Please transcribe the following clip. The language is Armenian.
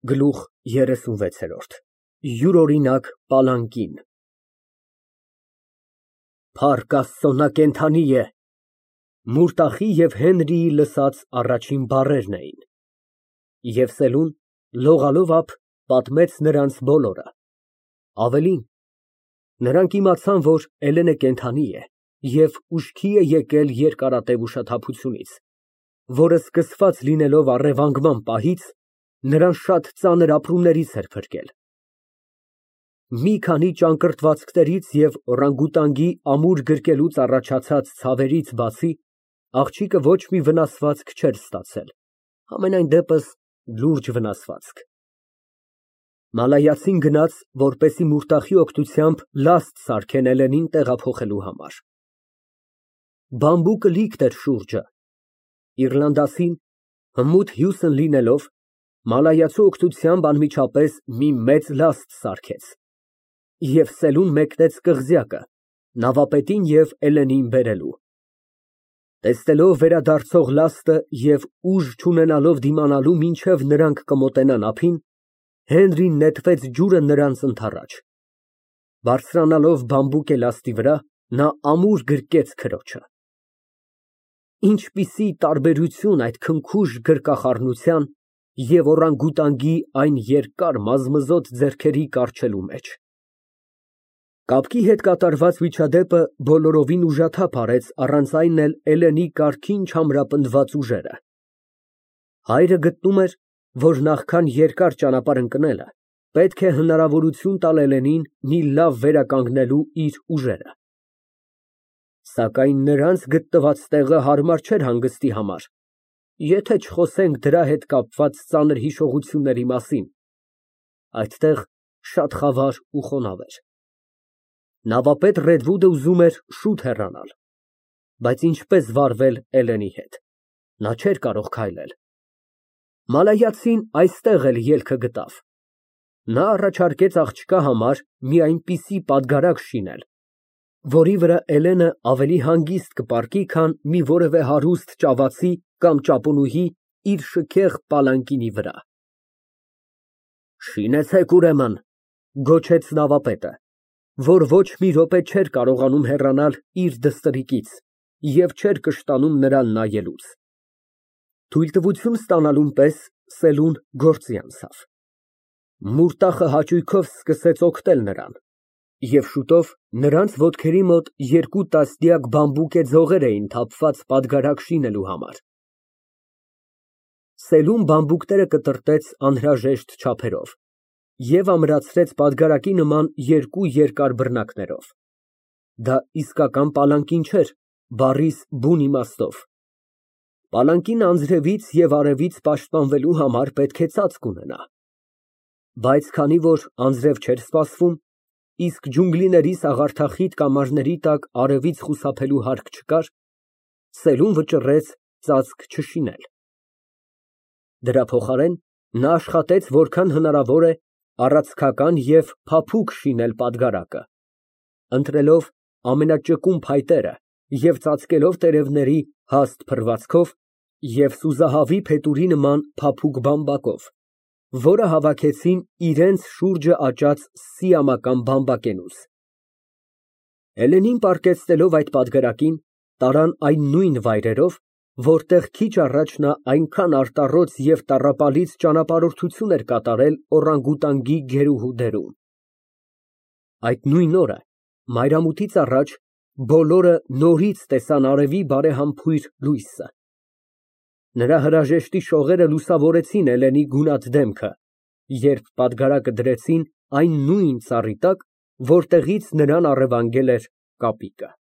Գլուխ 36 Յուրօրինակ պալանկին Փառք Աստծո, նա կենդանի է, Մուրտախի և Հենրիի լսած առաջին բառերն էին, և Սելուն լողալով ափ պատմեց նրանց բոլորը, ավելին, նրանք իմացան, որ Էլենը կենդանի է և ուշքի է եկել երկարատև ուշաթափությունից, որը սկսված լինելով առևանգման պահից, նրան շատ ծանր ապրումներից էր փրկել։ Մի քանի ճակռտվածքներից և օրանգուտանգի ամուր գրկելուց առաջացած ցավերից բացի, աղջիկը ոչ մի վնասվածք չէր ստացել, համենայն դեպս լուրջ վնասվածք։ Մալայացին գնաց, որպեսզի Մուրտախի օգնությամբ լաստ սարքեն Էլենին տեղափոխելու համար։ Բամբուկը լիքն էր շուրջը, Իռլանդացին, հմուտ հյուսն լինելով, Մալայացու օգնությամբ անմիջապես մի մեծ լաստ սարքեց, և Սելուն մեկնեց կղզյակը, նավապետին և Էլենին բերելու։ Տեսնելով վերադարձող լաստը և ուժ չունենալով դիմանալու մինչև նրանք կմոտենան ափին, Հենրին նետվեց ջուրը նրանց ընդառաջ։ Բարձրանալով բամբուկե լաստի վրա, նա ամուր գրկեց քրոջը։ Ինչպիսի տարբերություն այդ քնքուշ գրկախառնության և օրանգուտանգի այն երկար մազմզոտ ձեռքերի կառչելու մեջ։ Կապկի հետ կատարված միջադեպը բոլորովին ուժաթափ արեց առանց այն էլ Էլենի կարգին չամրապնդված ուժերը։ Հայրը գտնում էր, որ նախքան երկար ճանապարհ ընկնելը, պետք է հնարավորություն տալ Էլենին մի լավ վերականգնելու իր ուժերը։ Սակայն նրանց գտնված տեղը հարմար չէր հանգստի համար, եթե չխոսենք դրա հետ կապված ծանր հիշողությունների մասին, այդտեղ շատ խավար ու խոնավ էր։ Նավապետ Ռեդվուդը ուզում էր շուտ հեռանալ, բայց ինչպես վարվել Էլենի հետ, նա չէր կարող քայլել։ Մալայացին այստեղ էլ ելքը գտավ։ Նա առաջարկեց աղջկա համար մի այնպիսի պատգարակ շինել, որի վրա Էլենը ավելի հանգիստ կպառկի, քան մի որևէ հարուստ ճավացի կամ ճապոնուհի իր շքեղ պալանկինի վրա։ Շինեցեք, ուրեմն, գոչեց նավապետը, որ ոչ մի րոպե չէր կարողանում հեռանալ իր դստրիկից և չէր կշտանում նրան նայելուց։ Թույլտվություն ստանալուն պես Սելուն գործի անցավ։ Մուրտախը հաճույքով սկսեց օգնել նրան, և շուտով նրանց ոտքերի մոտ 2 տասնյակ բամբուկե ձողեր էին թափված պատգարակ շինելու համար։ Սելուն բամբուկները կտրտեց անհրաժեշտ չափերով և ամրացրեց պատգարակի նման 2 երկար բռնակներով։ Դա իսկական պալանկին չէր, բառիս բուն իմաստով։ Պալանկինը անձրևից և արևից պաշտպանվելու համար պետք է ծածկ ունենա։ Բայց քանի որ անձրև չէր սպասվում, իսկ ջունգլիների սաղարթախիտ կամարների տակ արևից խուսափելու հարկ չկար, Սելուն վճռեց ծածկ չշինել։ Դրա փոխարեն նա աշխատեց որքան հնարավոր է առացքական և փափուկ շինել պատգարակը, ընտրելով ամենաճկուն փայտերը և ծածկելով տերևների հաստ փռվածքով և սուզահավի փետուրի նման փափուկ բամբակով, որը հավաքեցին իրենց շուրջը աճած սիամական բամբակենուց։ Էլենին պառկեցնելով այդ պատգարակին, տարան այն նույն վայրերով, որտեղ քիչ առաջ նա այնքան արտառոց և տառապալից ճանապարհորդություն էր կատարել օրանգուտանգի գերուհու դերում։ Այդ նույն օրը, մայրամուտից առաջ, բոլորը նորից տեսան արևի բարեհամբույր լույսը։ Նրա հրաժեշտի շողերը լուսավորեցին Էլենի գունատ դեմքը, երբ պատգարակը դրեցին այն նույն ծառի տակ, որտեղից նրան առևանգել էր կապիկը։